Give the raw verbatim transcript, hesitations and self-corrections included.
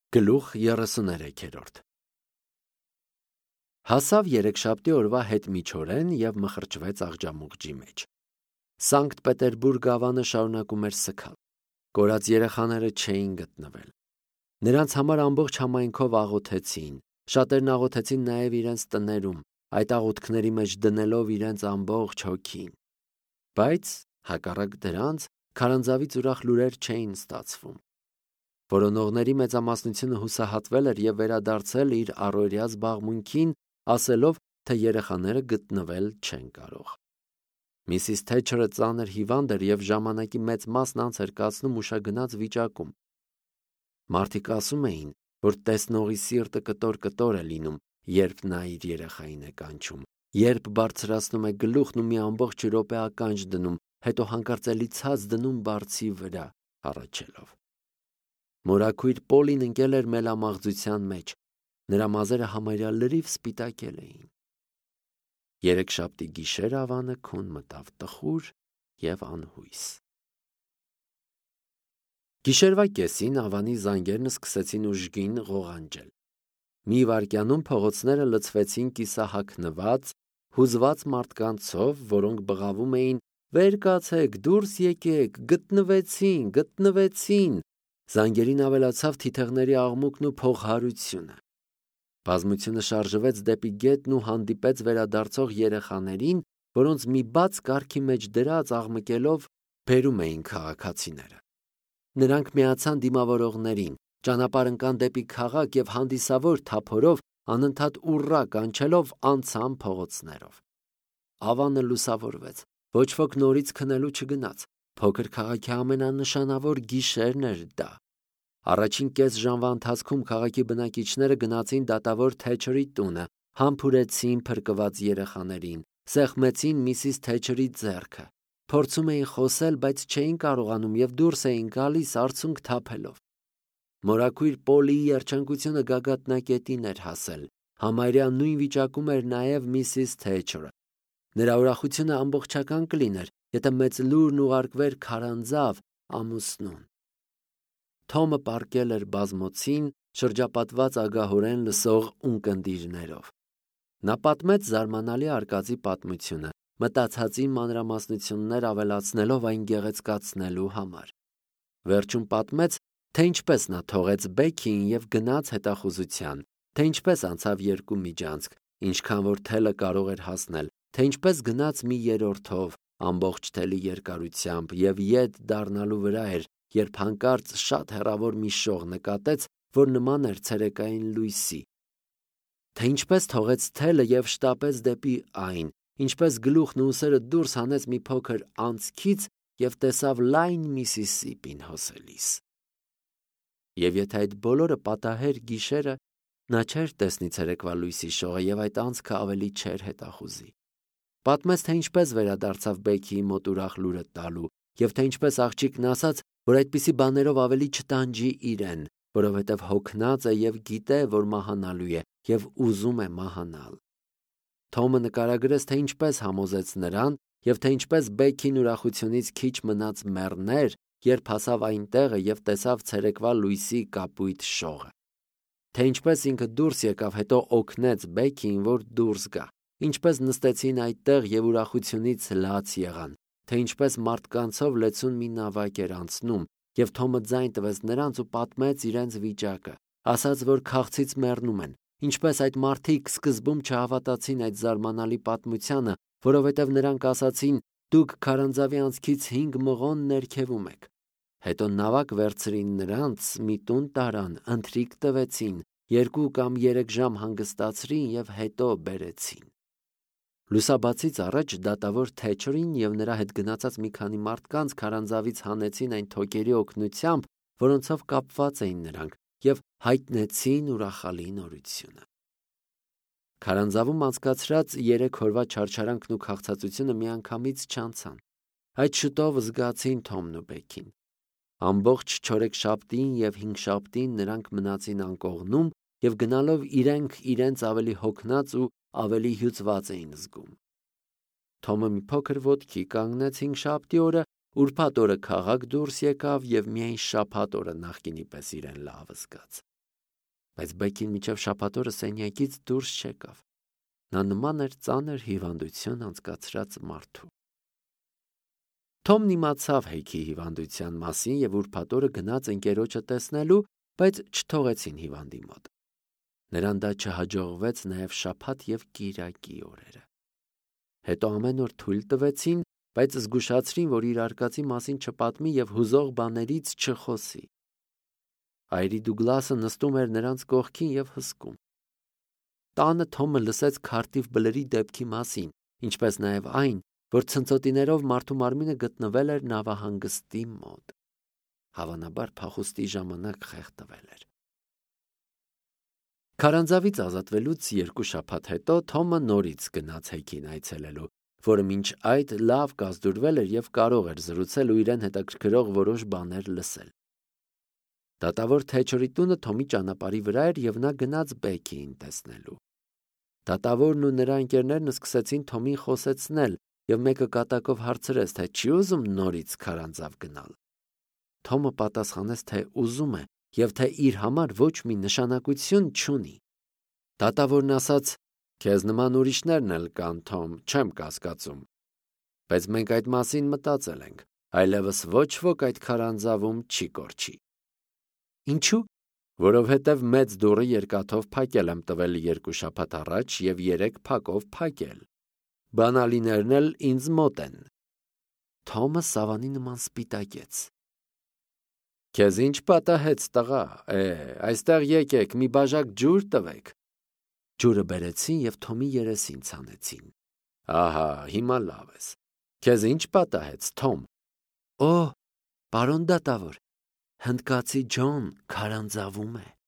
Գլուխ երեսուներեքերորդ Հասավ երեքշաբթի օրվա հետ միջօրեն և մխրճվեց աղջամուղջի մեջ։ Սանկտ Պետերբուրգ գավանը շարունակում էր սգալ։ Կորած երեխաները չէին գտնվել։ Նրանց համար ամբողջ համայնքով աղոթեցին, շատերն աղոթեցին նաև իրենց տներում, այդ աղոթքների մեջ դնելով իրենց ամբողջ հոգին։ Բայց հակառակ դրանց քարանձավից ուրախ լուրեր չէին ստացվում։ Որոնողների մեծամասնությունը հուսահատվել էր և վերադարձել իր առօրյա զբաղմունքին, ասելով, թե երեխաները գտնվել չեն կարող։ Միսիս Թեչերը ծանր հիվանդ էր և ժամանակի մեծ մասն անց էր կացնում ուշագնաց վիճակում։ Մարդիկ ասում էին, որ տեսնողի սիրտը կտոր-կտոր է լինում, երբ նա իր երեխային է կանչում, երբ բարձրացնում է գլուխն ու մի ամբողջ րոպե ականջ դնում, հետո հանկարծ էլի ցած դնում բարձի վրա, հառաչելով։ Մորաքույր Պոլին ընկել էր մելամաղձության մեջ, նրա մազերը համարյա լրիվ սպիտակել էին։ Երեքշաբթի գիշեր Ավանը քուն մտավ տխուր և անհույս։ Գիշերվա կեսին Ավանի զանգերն սկսեցին ուժգին ղողանջել։ Մի վայրկյանում փողոցները լցվեցին կիսահագնված, հուզված մարդկանցով, որոնք բղավում էին. «Վեր կացեք, դուրս եկեք, գտնվեցին, գտնվեցին»։ Զանգերին ավելացավ թիթեղների աղմուկն ու փողհարությունը։ Բազմությունը շարժվեց դեպի գետն ու հանդիպեց վերադարձող երեխաներին, որոնց մի բաց կառքի մեջ դրած աղմկելով բերում էին քաղաքացիները։ Նրանք միացան դիմավորողներին, ճանապարհ ընկան դեպի քաղաք և հանդիսավոր թափորով, անընդհատ ուռա կանչելով անցան փողոցներով։ Ավանը լուսավորվեց, ոչ ոք նորից քնելու չգնաց։ Փոքր քաղաքի ամենանշանավոր գիշերն էր դա։ Առաջին կես ժամվա ընթացքում քաղաքի բնակիչները գնացին դատավոր Թեչերի տունը, համբուրեցին փրկված երեխաներին, սեղմեցին միսիս Թեչերի ձեռքը, փորձում էին խոսել, բայց չէին կարողանում և դուրս էին գալիս արցունք թափելով։ Մորաքույր Պոլիի երջանկությունը գագաթնակետին էր հասել, համարյա նույն վիճակում էր նաև միսիս Թեչերը։ Նրա ուրախությունը ամբողջական կլիներ, եթե մեծ լուրն ուղարկվեր քարանձավ ամուսնուն։ Թոմը պառկել էր բազմոցին, շրջապատված ագահորեն լսող ունկնդիրներով։ Նա պատմեց զարմանալի արկածի պատմությունը, մտածածի մանրամասնություններ ավելացնելով այն գեղեցկացնելու համար։ Վերջում պատմեց, թե ինչպես նա թողեց Բեքիին և գնաց հետախուզության, թե ինչպես անցավ երկու միջանցք, ինչքան որ թելը կարող էր հասնել, թե ինչպես գնաց մի երրորդով, ամբողջ թելի երկարությամբ և ետ դառնալու վրա էր, երբ հանկարծ շատ հեռավոր մի շող նկատեց, որ նման էր ցերեկային լույսի, թե ինչպես թողեց թելը և շտապեց դեպի այն, ինչպես գլուխն ու ուսերը դուրս հանեց մի փոքր անցքից և տեսավ լայն Միսիսիպին հոսելիս։ Եվ եթե այդ բոլորը պատահեր գիշերը, նա չէր տեսնի ցերեկվա լույսի շողը և այդ անցքը ավելի չէր հետախուզի։ Պատմեց, թե ինչպես վերադարձավ Բեքիի մոտ ուրախ լուրը տալու և թե ինչպես աղջիկն ասաց, որ այդպիսի բաներով ավելի չտանջի իրեն, որովհետև հոգնած է և գիտե, որ մահանալու է և ուզում է մահանալ։ Թոմը նկարագրեց, թե ինչպես համոզեց նրան և թե ինչպես Բեքին ուրախությունից քիչ մնաց մեռներ, երբ հասավ այն տեղը և տեսավ ցերեկվա լույսի կապույտ շողը։ Թե ինչպես ինքը դուրս եկավ, հետո օգնեց Բեքիին, որ դուրս գա, ինչպես նստեցին այդտեղ և ուրախությունից լաց եղան, թե ինչպես մարդկանցով լեցուն մի նավակ էր անցնում, և Թոմը ձայն տվեց նրանց ու պատմեց իրենց վիճակը, ասաց, որ քաղցից մեռնում են, ինչպես այդ մարդիկ սկզբում չհավատացին այդ զարմանալի պատմությանը, որովհետև նրանք ասացին. «Դուք քարանձավի անցքից հինգ մղոն ներքևում եք»։ Հետո նավակ վերցրին նրանց, մի տուն տարան, ընթրիք տվեցին, երկու կամ երեք ժամ հանգստացրին և հետո բերեցին։ Լուսաբացից առաջ դատավոր Թեչերին և նրա հետ գնացած մի քանի մարդկանց քարանձավից հանեցին այն թոքերի օգնությամբ, որոնցով կապված էին նրանք, և հայտնեցին ուրախալի նորությունը։ Քարանձավում անցկացրած երեք օրվա չարչարանքն ու քաղցածությունը միանգամից չանցան։ Այդ շուտով զգացին Թոմն ու Բեքին։ Ամբողջ չորեքշաբթին և հինգշաբթին նրանք մնացին անկողնում և գնալով իրենք իրենց ավելի հոգնած ու ավելի հյուծված էին զգում։ Թոմը մի փոքր ոտքի կանգնեց հինգշաբթի օրը, ուրբաթ օրը քաղաք դուրս եկավ և միայն շաբաթ օրը նախկինի պես իրեն լավ զգաց։ բայց Բեքին մինչև շաբաթ օրը սենյակից դուրս չեկավ։ Նա նման էր ծանր հիվանդություն անցկացրած մարդու։ Թոմն իմացավ Հեյքի հիվանդության մասին և ուրբաթ օրը գնաց ընկերոջը տեսնելու, բայց չթողեցին հիվանդի մոտ։ Նրան դա չհաջողվեց նաև շաբաթ և կիրակի օրերը։ Հետո ամեն օր թույլ տվեցին, բայց զգուշացրին, որ իր արկածի մասին չպատմի և հուզող բաներից չխոսի։ Այրի Դուգլասը նստում էր նրանց կողքին և հսկում։ Տանը Թոմը լսեց քարտիվ բլրի դեպքի մասին, ինչպես նաև այն, որ ցնցոտիներով մարդու մարմինը գտնվել էր նավահանգստի մոտ։ Հավանաբար փախուստի ժամանակ խեղդվել էր։ Քարանձավից ազատվելուց երկու շաբաթ հետո Թոմը նորից գնաց Հեյքին այցելելու, որը մինչ այդ լավ կազդուրվել էր և կարող էր զրուցել ու իրեն հետաքրքրող որոշ բաներ լսել։ Դատավոր Թեչերի տունը Թոմի ճանապարհի վրա էր և նա գնաց Բեքիին տեսնելու։ Դատավորն ու նրա ընկերներն սկսեցին Թոմին խոսեցնել և մեկը կատակով հարցրեց, թե չի ուզում նորից քարանձավ գնալ։ Թոմը պատասխանեց, թե ուզում է և թե իր համար ոչ մի նշանակություն չունի։ Դատավորն ասաց. «Քեզ նման ուրիշներն էլ կան, Թոմ, չեմ կասկածում։ Բայց մենք այդ մասին մտածել ենք, այլևս ոչ ոք այդ քարանձավում չի կորչի»։ Ինչու՞։ Որովհետև մեծ դուռը երկաթով փակել եմ տվել երկու շաբաթ առաջ և երեք փակով փակել։ Բանալիներն էլ ինձ մոտ են։ Թոմը սավանի նման սպիտակեց։ Քեզ ինչ պատահեց, տղա, է, այստեղ եկեք, մի բաժակ ջուր տվեք։ Ջուրը բերեցին և Թոմի երեսին ցանեցին։ Ահա, հիմա լավ ես։ Քեզ ինչ պատահեց, Թոմ։ Օ, պարոն դատավոր, հնդկացի Ջոն քարանձավում է։